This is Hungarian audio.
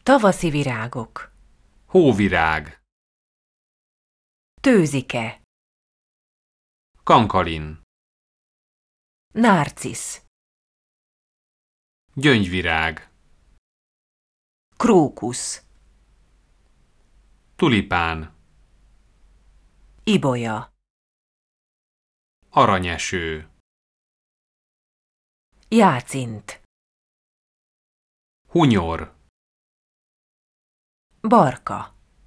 Tavaszi virágok. Hóvirág. Tőzike. Kankalin. Nárcisz. Gyöngyvirág. Krókusz. Tulipán. Ibolya. Aranyeső. Jácint. Hunyor. Barka.